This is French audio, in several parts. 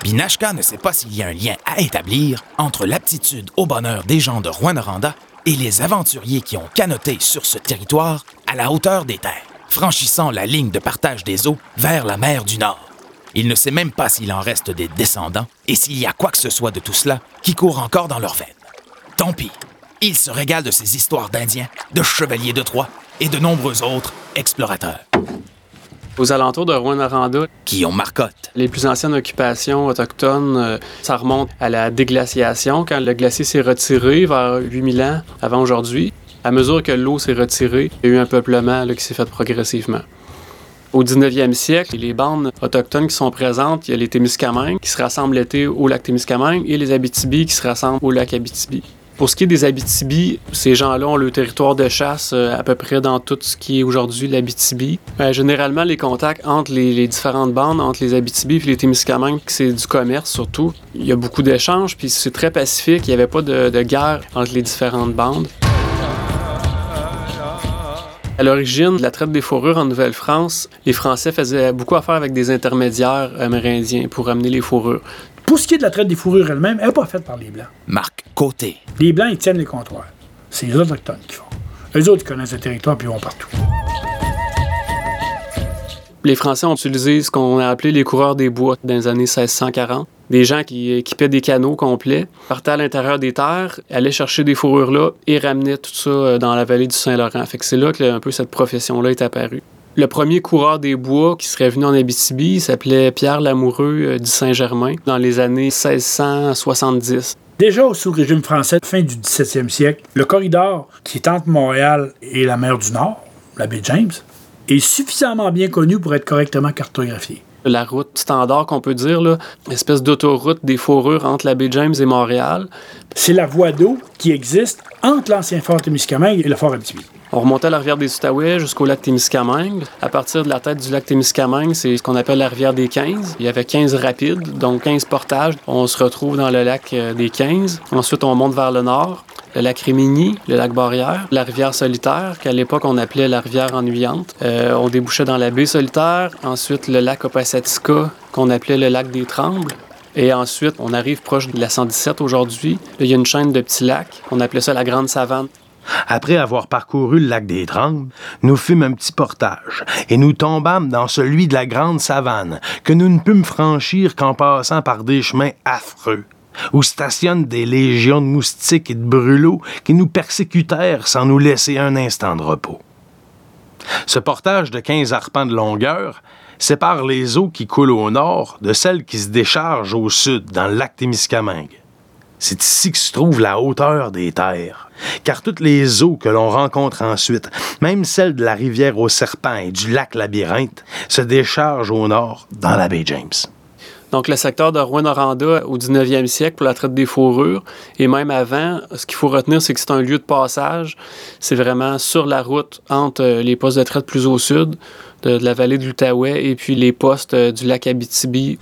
Binashka ne sait pas s'il y a un lien à établir entre l'aptitude au bonheur des gens de Rouyn-Noranda et les aventuriers qui ont canoté sur ce territoire à la hauteur des terres, franchissant la ligne de partage des eaux vers la mer du Nord. Il ne sait même pas s'il en reste des descendants et s'il y a quoi que ce soit de tout cela qui court encore dans leurs veines. Tant pis, il se régale de ces histoires d'Indiens, de chevaliers de Troie et de nombreux autres explorateurs. Aux alentours de Rouyn-Noranda, Guillaume Marcotte. Les plus anciennes occupations autochtones, ça remonte à la déglaciation, quand le glacier s'est retiré vers 8000 ans avant aujourd'hui. À mesure que l'eau s'est retirée, il y a eu un peuplement là, qui s'est fait progressivement. Au 19e siècle, les bandes autochtones qui sont présentes, il y a les Témiscamingues qui se rassemblent l'été au lac Témiscamingue et les Abitibi qui se rassemblent au lac Abitibi. Pour ce qui est des Abitibi, ces gens-là ont le territoire de chasse à peu près dans tout ce qui est aujourd'hui l'Abitibi. Généralement, les contacts entre les différentes bandes, entre les Abitibi et les Témiscamingues, c'est du commerce surtout. Il y a beaucoup d'échanges, puis c'est très pacifique. Il n'y avait pas de guerre entre les différentes bandes. À l'origine de la traite des fourrures en Nouvelle-France, les Français faisaient beaucoup affaire avec des intermédiaires amérindiens pour amener les fourrures. Pour ce qui est de la traite des fourrures elle-même, elle n'est pas faite par les Blancs. Marc Côté. Les Blancs, ils tiennent les comptoirs. C'est les Autochtones qui font. Eux autres, ils connaissent le territoire puis ils vont partout. Les Français ont utilisé ce qu'on a appelé les coureurs des bois dans les années 1640. Des gens qui équipaient des canaux complets, partaient à l'intérieur des terres, allaient chercher des fourrures là et ramenaient tout ça dans la vallée du Saint-Laurent. Fait que c'est là que un peu cette profession-là est apparue. Le premier coureur des bois qui serait venu en Abitibi, il s'appelait Pierre Lamoureux du Saint-Germain dans les années 1670. Déjà sous le régime français, fin du 17e siècle, le corridor qui est entre Montréal et la mer du Nord, la baie James, est suffisamment bien connu pour être correctement cartographié. La route standard qu'on peut dire, là, espèce d'autoroute des fourrures entre la baie James et Montréal. C'est la voie d'eau qui existe entre l'ancien fort Témiscamingue et le fort Abitibi. On remontait la rivière des Outaouais jusqu'au lac Témiscamingue. À partir de la tête du lac Témiscamingue, c'est ce qu'on appelle la rivière des 15. Il y avait 15 rapides, donc 15 portages. On se retrouve dans le lac des 15. Ensuite, on monte vers le nord. Le lac Rimini, le lac Boréaire, la rivière Solitaire, qu'à l'époque on appelait la rivière ennuyante. On débouchait dans la baie Solitaire. Ensuite, le lac Opasatika, qu'on appelait le lac des Trembles. Et ensuite, on arrive proche de la 117 aujourd'hui. Là, il y a une chaîne de petits lacs. On appelait ça la Grande Savane. Après avoir parcouru le lac des Trembles, nous fîmes un petit portage et nous tombâmes dans celui de la Grande Savane, que nous ne pûmes franchir qu'en passant par des chemins affreux, où stationnent des légions de moustiques et de brûlots qui nous persécutèrent sans nous laisser un instant de repos. Ce portage de 15 arpents de longueur sépare les eaux qui coulent au nord de celles qui se déchargent au sud, dans le lac Témiscamingue. C'est ici que se trouve la hauteur des terres, car toutes les eaux que l'on rencontre ensuite, même celles de la rivière aux serpents et du lac Labyrinthe, se déchargent au nord, dans la baie James. Donc, le secteur de Rouyn-Noranda au 19e siècle pour la traite des fourrures, et même avant, ce qu'il faut retenir, c'est que c'est un lieu de passage. C'est vraiment sur la route entre les postes de traite plus au sud, de la vallée de l'Outaouais, et puis les postes du lac Abitibi.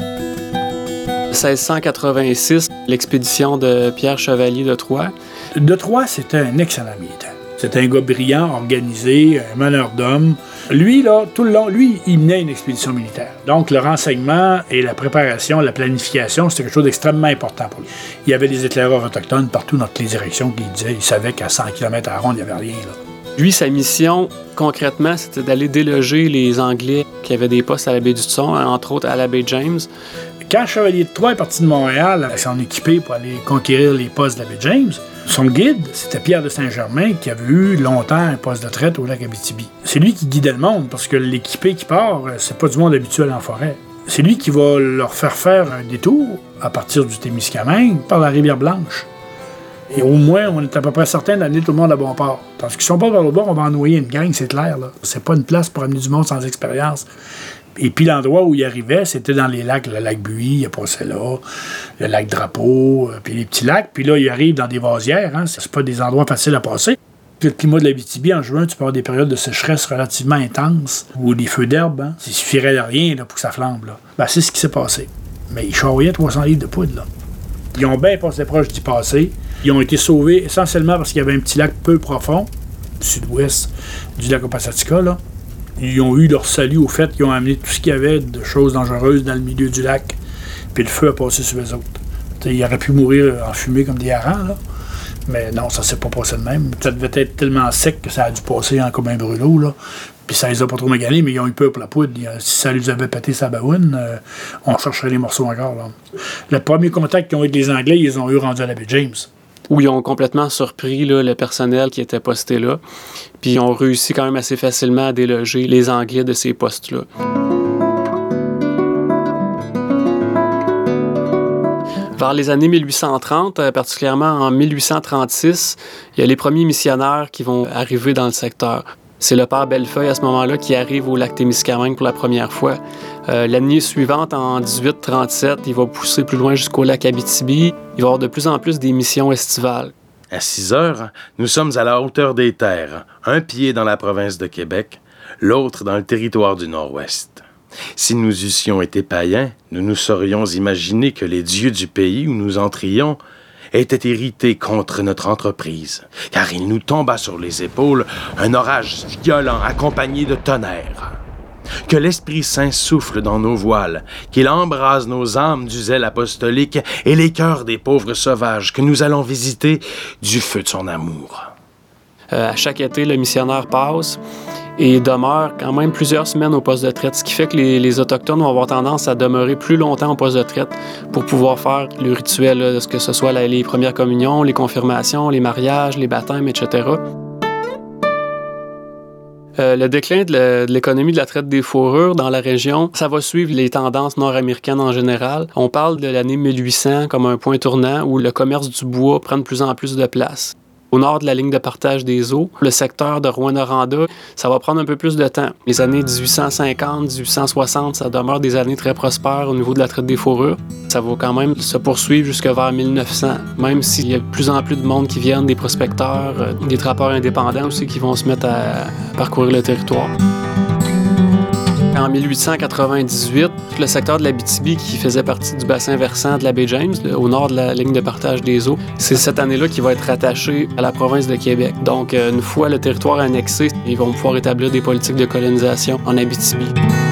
1686, l'expédition de Pierre Chevalier de Troyes. De Troyes, c'était un excellent militaire. C'était un gars brillant, organisé, un meneur d'hommes. Lui, là, tout le long, il menait une expédition militaire. Donc, le renseignement et la préparation, la planification, c'était quelque chose d'extrêmement important pour lui. Il y avait des éclaireurs autochtones partout dans toutes les directions qui disaient, il savait qu'à 100 km à la ronde, il n'y avait rien, là. Lui, sa mission, concrètement, c'était d'aller déloger les Anglais qui avaient des postes à la baie du Thon, entre autres à la baie James. Quand Chevalier de Troyes est parti de Montréal avec son équipé pour aller conquérir les postes de la baie James, son guide, c'était Pierre de Saint-Germain qui avait eu longtemps un poste de traite au lac Abitibi. C'est lui qui guidait le monde parce que l'équipé qui part, c'est pas du monde habituel en forêt. C'est lui qui va leur faire un détour à partir du Témiscamingue par la Rivière-Blanche. Et au moins, on est à peu près certain d'amener tout le monde à bon port. Tandis qu'ils sont pas par le bord, on va en noyer une gang, c'est clair, là. C'est pas une place pour amener du monde sans expérience. Et puis l'endroit où il arrivait, c'était dans les lacs, le lac Buis, il passait là, le lac Drapeau, puis les petits lacs. Puis là, il arrive dans des vasières, hein, c'est pas des endroits faciles à passer. Le climat de l'Abitibi, en juin, tu peux avoir des périodes de sécheresse relativement intenses, ou des feux d'herbe, hein. Il suffirait de rien là, pour que ça flambe, là. Ben, c'est ce qui s'est passé. Mais ils charriaient 300 livres de poudre, là. Ils ont bien passé proche d'y passer. Ils ont été sauvés essentiellement parce qu'il y avait un petit lac peu profond, sud-ouest du lac Opasatika, là. Ils ont eu leur salut au fait qu'ils ont amené tout ce qu'il y avait de choses dangereuses dans le milieu du lac puis le feu a passé sur eux autres. T'sais, ils auraient pu mourir en fumée comme des harengs, là. Mais non, ça s'est pas passé de même. Ça devait être tellement sec que ça a dû passer comme un brûlot, là. Puis ça les a pas trop maganés, mais ils ont eu peur pour la poudre. Si ça les avait pété sa baoune, on chercherait les morceaux encore, là. Le premier contact qu'ils ont eu avec les Anglais, ils ont eu rendu à la baie James. Où ils ont complètement surpris là, le personnel qui était posté là. Puis ils ont réussi quand même assez facilement à déloger les Anglais de ces postes-là. Vers les années 1830, particulièrement en 1836, il y a les premiers missionnaires qui vont arriver dans le secteur. C'est le père Bellefeuille, à ce moment-là, qui arrive au lac Témiscamingue pour la première fois. L'année suivante, en 1837, il va pousser plus loin jusqu'au lac Abitibi. Il va y avoir de plus en plus des missions estivales. À 6 heures, nous sommes à la hauteur des terres, un pied dans la province de Québec, l'autre dans le territoire du Nord-Ouest. Si nous eussions été païens, nous nous serions imaginé que les dieux du pays où nous entrions étaient irrités contre notre entreprise, car il nous tomba sur les épaules un orage violent accompagné de tonnerre. Que l'Esprit Saint souffle dans nos voiles, qu'il embrase nos âmes du zèle apostolique et les cœurs des pauvres sauvages que nous allons visiter du feu de son amour. À chaque été, le missionnaire passe et demeure quand même plusieurs semaines au poste de traite, ce qui fait que les Autochtones vont avoir tendance à demeurer plus longtemps au poste de traite pour pouvoir faire le rituel, là, que ce soit les premières communions, les confirmations, les mariages, les baptêmes, etc. Le déclin de l'économie de la traite des fourrures dans la région, ça va suivre les tendances nord-américaines en général. On parle de l'année 1800 comme un point tournant où le commerce du bois prend de plus en plus de place. Au nord de la ligne de partage des eaux, le secteur de Rouyn-Noranda, ça va prendre un peu plus de temps. Les années 1850, 1860, ça demeure des années très prospères au niveau de la traite des fourrures. Ça va quand même se poursuivre jusqu'à vers 1900, même s'il y a de plus en plus de monde qui viennent, des prospecteurs, des trappeurs indépendants aussi qui vont se mettre à parcourir le territoire. En 1898, le secteur de l'Abitibi, qui faisait partie du bassin versant de la baie James, au nord de la ligne de partage des eaux, c'est cette année-là qui va être rattaché à la province de Québec. Donc, une fois le territoire annexé, ils vont pouvoir établir des politiques de colonisation en Abitibi.